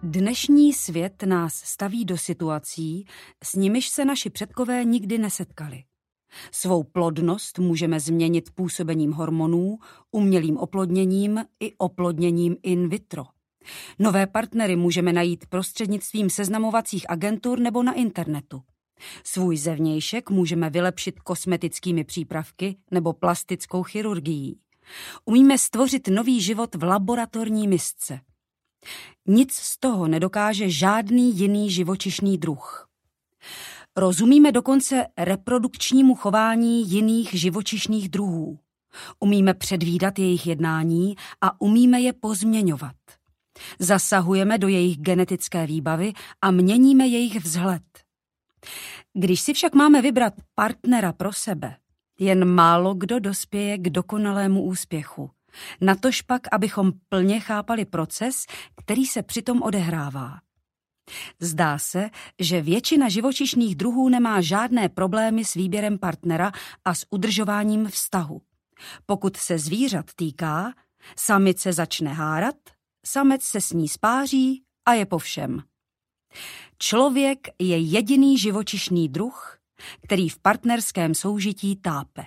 Dnešní svět nás staví do situací, s nimiž se naši předkové nikdy nesetkali. Svou plodnost můžeme změnit působením hormonů, umělým oplodněním i oplodněním in vitro. Nové partnery můžeme najít prostřednictvím seznamovacích agentur nebo na internetu. Svůj zevnějšek můžeme vylepšit kosmetickými přípravky nebo plastickou chirurgií. Umíme stvořit nový život v laboratorní misce. Nic z toho nedokáže žádný jiný živočišný druh. Rozumíme dokonce reprodukčnímu chování jiných živočišných druhů. Umíme předvídat jejich jednání a umíme je pozměňovat. Zasahujeme do jejich genetické výbavy a měníme jejich vzhled. Když si však máme vybrat partnera pro sebe, jen málo kdo dospěje k dokonalému úspěchu. Natožpak, abychom plně chápali proces, který se přitom odehrává. Zdá se, že většina živočišných druhů nemá žádné problémy s výběrem partnera a s udržováním vztahu. Pokud se zvířat týká, samice začne hárat, samec se s ní spáří a je po všem. Člověk je jediný živočišný druh, který v partnerském soužití tápe.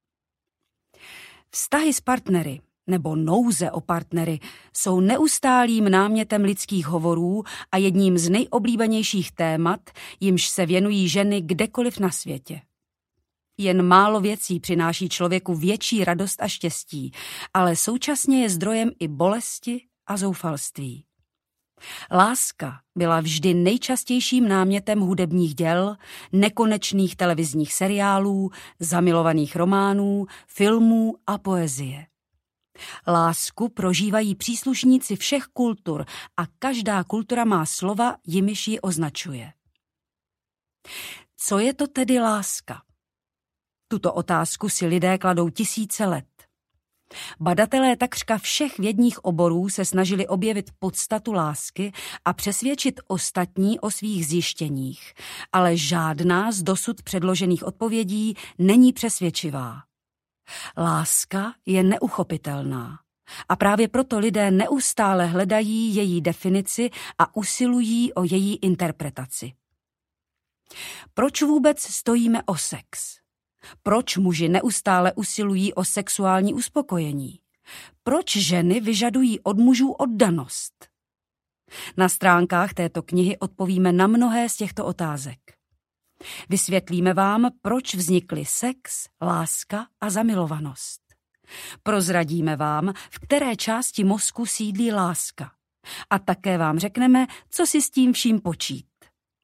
Vztahy s partnery nebo nouze o partnery jsou neustálým námětem lidských hovorů a jedním z nejoblíbenějších témat, jimž se věnují ženy kdekoliv na světě. Jen málo věcí přináší člověku větší radost a štěstí, ale současně je zdrojem i bolesti a zoufalství. Láska byla vždy nejčastějším námětem hudebních děl, nekonečných televizních seriálů, zamilovaných románů, filmů a poezie. Lásku prožívají příslušníci všech kultur a každá kultura má slova, jimiž ji označuje. Co je to tedy láska? Tuto otázku si lidé kladou tisíce let. Badatelé takřka všech vědních oborů se snažili objevit podstatu lásky a přesvědčit ostatní o svých zjištěních, ale žádná z dosud předložených odpovědí není přesvědčivá. Láska je neuchopitelná a právě proto lidé neustále hledají její definici a usilují o její interpretaci. Proč vůbec stojíme o sex? Proč muži neustále usilují o sexuální uspokojení? Proč ženy vyžadují od mužů oddanost? Na stránkách této knihy odpovíme na mnohé z těchto otázek. Vysvětlíme vám, proč vznikly sex, láska a zamilovanost. Prozradíme vám, v které části mozku sídlí láska. A také vám řekneme, co si s tím vším počít.